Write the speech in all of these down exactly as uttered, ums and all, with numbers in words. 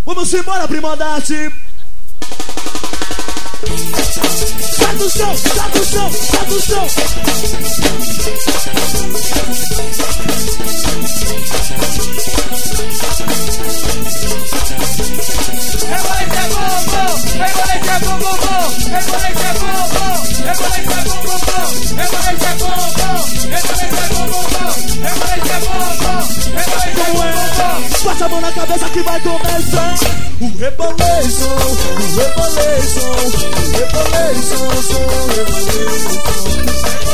Vamos embora, Primodarte. Sai do chão, sai do chão, sai do chão. Rebolete é bombom, rebolete é bombom, rebolete é bombom, rebolete é bombom, rebolete é bombom, rebolete é bombom, rebolete é bombom, rebolete é bombom. Passa a mão na cabeça que vai começar o Rebolation, o Rebolation, o Rebolation, som, Rebolation.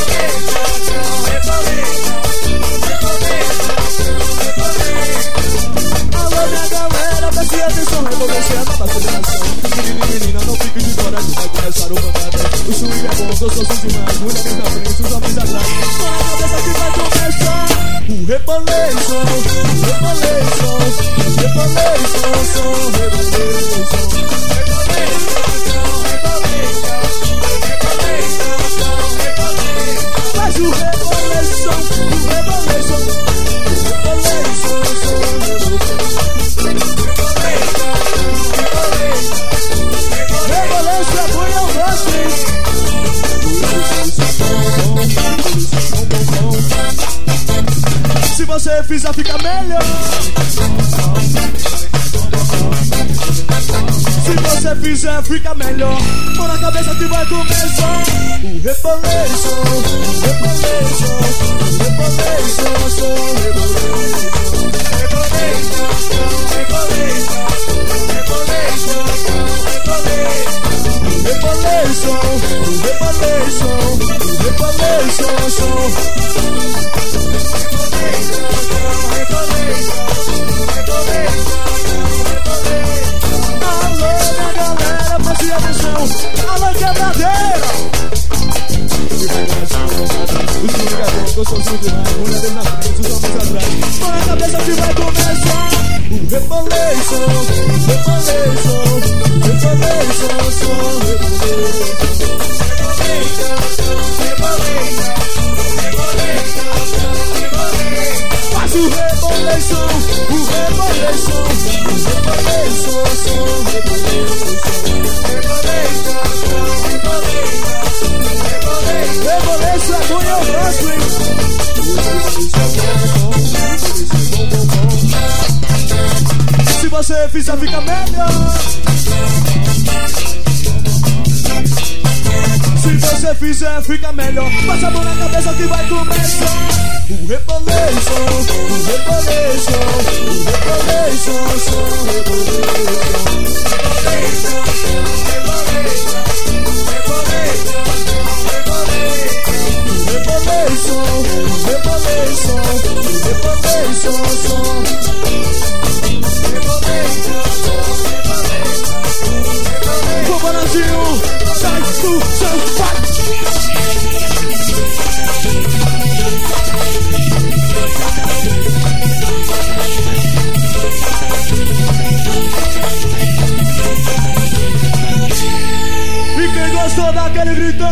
Alô minha galera, preste atenção, Rebolation é a nova aceleração. Menino e menina, não fique de fora que vai começar o pancada. O swing é bom, gostoso demais, mulheres na frente, os homens atrás. Só na cabeça que vai começar o Rebolation, o Rebolation, o Rebolation, som, Rebolation. Faz o Rebolation, o Rebolation, o Rebolation, som, Rebolation é bom e eu gosto, hein? Se você fizer, fica melhor. Se você fizer, fica melhor. Mão na cabeça que vai começar o Rebolation, o Rebolation, o Rebolation, som, Rebolation. Rebolation, Rebolation, Rebolation, Rebolation, Rebolation, Rebolation, som. Alô, minha galera, preste atenção. Alô, quebradeira. O swing é bom, gostoso demais, mulheres na frente, os homens atrás. Mão na cabeça que vai começar o Rebolation, Rebolation, Rebolation, som, Rebolation. Faz o Rebolation, o Rebolation, o Rebolation, som, Rebolation. Rebolation é bom e eu gosto, hein? Se você fizer, fica melhor. Se você fizer, fica melhor. Passa a mão na cabeça que vai começar o Rebolation, o Rebolation, o Rebolation, som, Rebolation. Rebolation, Rebolation, Rebolation, som. Vou Brasil, sai do seu pai. E quem gostou daquele grito?